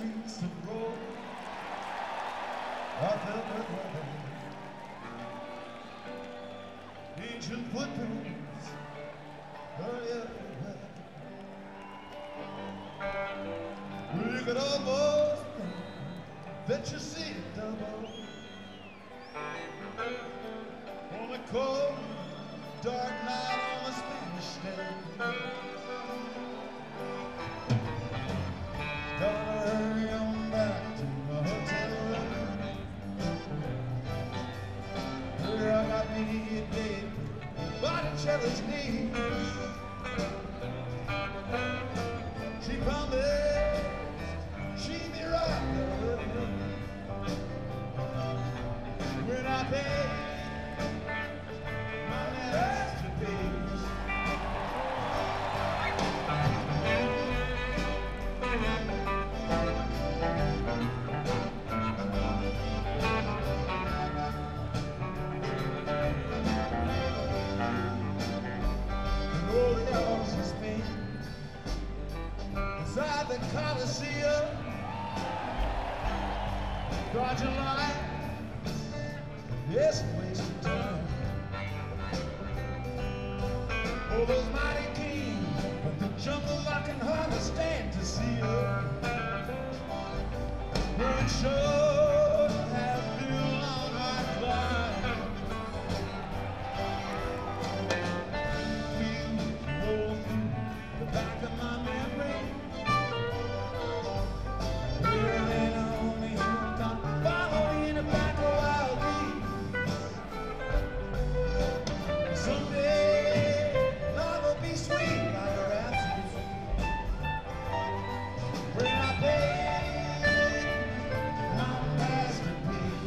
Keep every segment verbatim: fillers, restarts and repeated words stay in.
streets of Rome, I felt her brother. Ancient footprints are everywhere. You could almost bet you see it double on a cold, dark night on a Spanish stage. Gotta hurry on back to my hotel room, where I got me a date Botticelli's knees. She promised she'd be right when I paid my masterpiece. Oh, the hours you spent inside the Coliseum, dodging lights, yes, wasting time. Oh, those mighty kings of the jungle, I can hardly stand to see her. We're sure to have been on our climb. Roll through the back of my memory, where an only human can follow me in a pack of wild beasts. Someday love will be sweet like a rhapsody when I paid my masterpiece.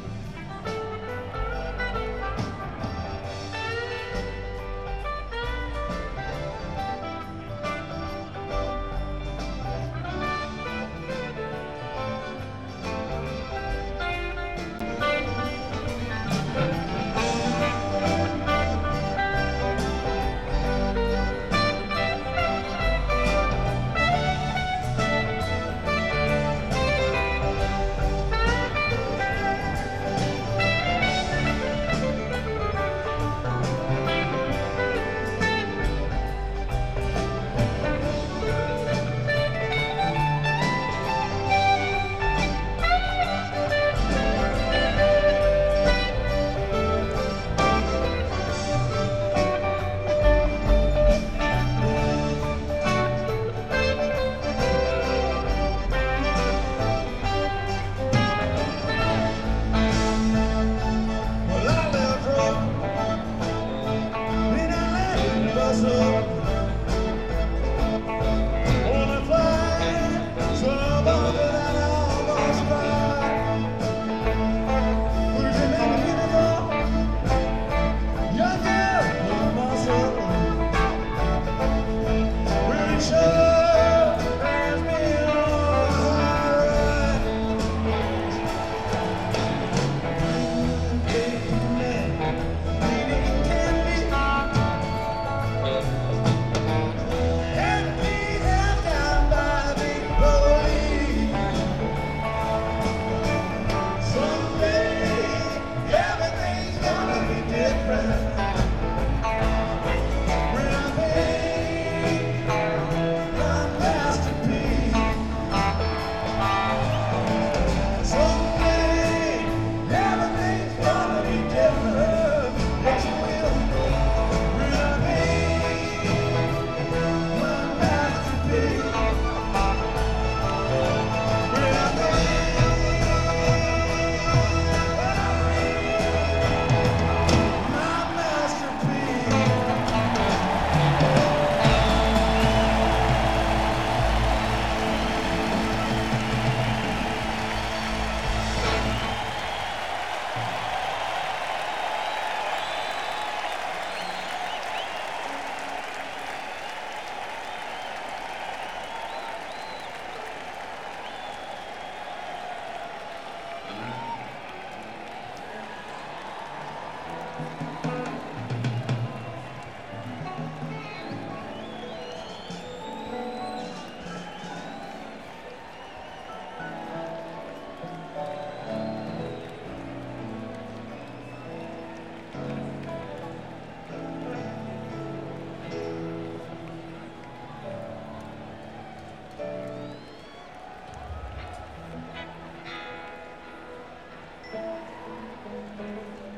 Well, I left Rome, then I landed in Brussels on a flight so longer that I almost cried. Where's the man beautiful, young girl with muscle? Really sure has been on a high ride. Thank you.